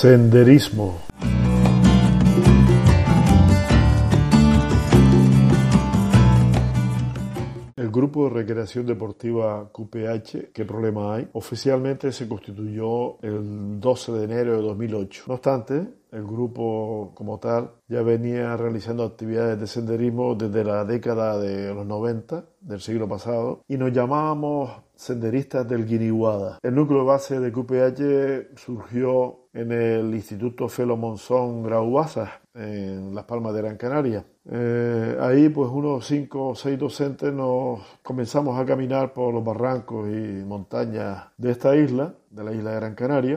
Senderismo. El Grupo de Recreación Deportiva QPH, ¿qué problema hay?, oficialmente se constituyó el 12 de enero de 2008. No obstante, el grupo como tal ya venía realizando actividades de senderismo desde la década de los 90 del siglo pasado y nos llamábamos Senderistas del Guiniguada. El núcleo base de QPH surgió en el Instituto Felo Monzón Graubazas, en Las Palmas de Gran Canaria. Ahí pues unos 5 o 6 docentes nos comenzamos a caminar por los barrancos y montañas de esta isla, de la isla de Gran Canaria,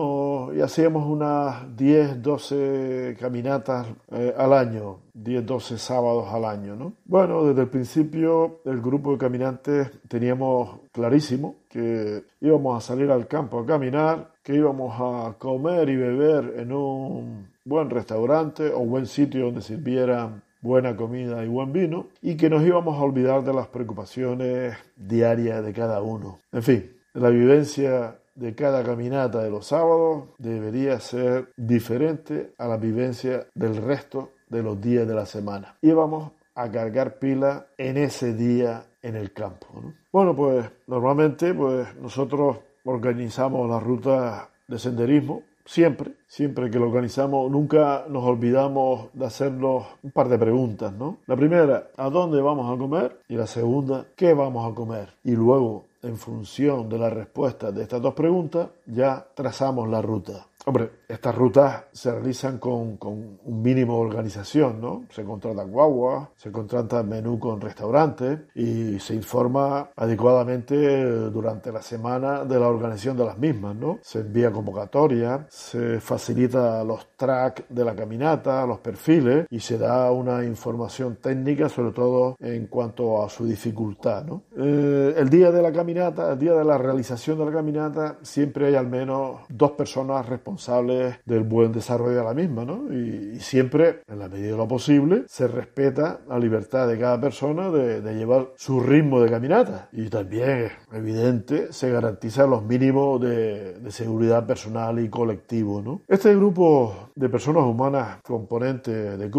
y hacíamos unas 10, 12 caminatas al año, 10, 12 sábados al año, ¿no? Bueno, desde el principio el grupo de caminantes teníamos clarísimo que íbamos a salir al campo a caminar, que íbamos a comer y beber en un buen restaurante o buen sitio donde sirvieran buena comida y buen vino, y que nos íbamos a olvidar de las preocupaciones diarias de cada uno. En fin, la vivencia de cada caminata de los sábados debería ser diferente a la vivencia del resto de los días de la semana. Íbamos a cargar pila en ese día en el campo, ¿no? Bueno, pues normalmente nosotros organizamos las rutas de senderismo. Siempre que lo organizamos, nunca nos olvidamos de hacernos un par de preguntas, ¿no? La primera, ¿a dónde vamos a comer? Y la segunda, ¿qué vamos a comer? Y luego, en función de la respuesta de estas dos preguntas, ya trazamos la ruta. Hombre, estas rutas se realizan con un mínimo de organización, ¿no? Se contrata guagua, se contrata menú con restaurantes y se informa adecuadamente durante la semana de la organización de las mismas, ¿no? Se envía convocatoria, se facilita los tracks de la caminata, los perfiles, y se da una información técnica, sobre todo en cuanto a su dificultad, ¿no? El día de la caminata, el día de la realización de la caminata, siempre hay al menos 2 personas responsables del buen desarrollo de la misma, ¿no? Y siempre, en la medida de lo posible, se respeta la libertad de cada persona de llevar su ritmo de caminata. Y también, es evidente, se garantiza los mínimos de seguridad personal y colectivo, ¿no? Este grupo de personas humanas componentes de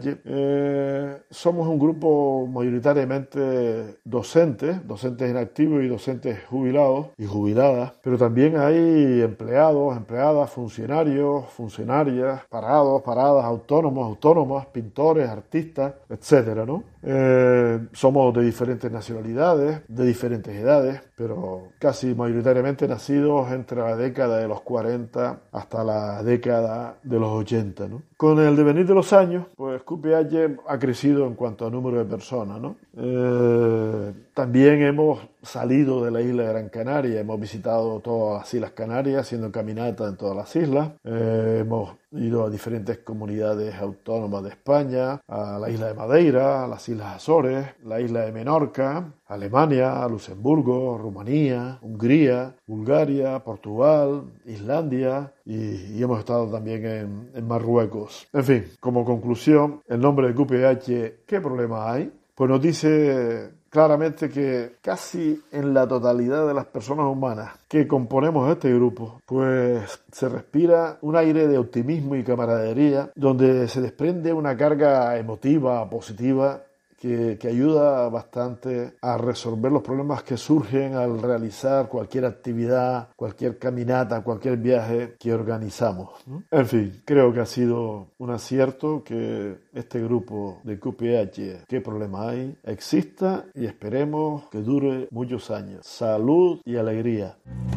QPH somos un grupo mayoritariamente docentes en activo y docentes jubilados y jubiladas, pero también hay empleados, empleadas, funcionarios, funcionarias, paradas, autónomas, pintores, artistas, etcétera, ¿no? Somos de diferentes nacionalidades, de diferentes edades, pero casi mayoritariamente nacidos entre la década de los 40 hasta la década de los 80, ¿no? Con el devenir de los años, pues QPH ha crecido en cuanto a número de personas, ¿no? También hemos salido de la isla de Gran Canaria, hemos visitado todas las Islas Canarias, haciendo caminata en todas las islas. Hemos ido a diferentes comunidades autónomas de España, a la isla de Madeira, a las Islas Azores, la isla de Menorca, Alemania, Luxemburgo, Rumanía, Hungría, Bulgaria, Portugal, Islandia y hemos estado también en Marruecos. En fin, como conclusión, el nombre de QPH, ¿qué problema hay? Pues nos dice claramente que casi en la totalidad de las personas humanas que componemos este grupo, pues se respira un aire de optimismo y camaradería, donde se desprende una carga emotiva, positiva, que ayuda bastante a resolver los problemas que surgen al realizar cualquier actividad, cualquier caminata, cualquier viaje que organizamos, ¿no? En fin, creo que ha sido un acierto que este grupo de QPH, ¿qué problema hay?, exista y esperemos que dure muchos años. Salud y alegría.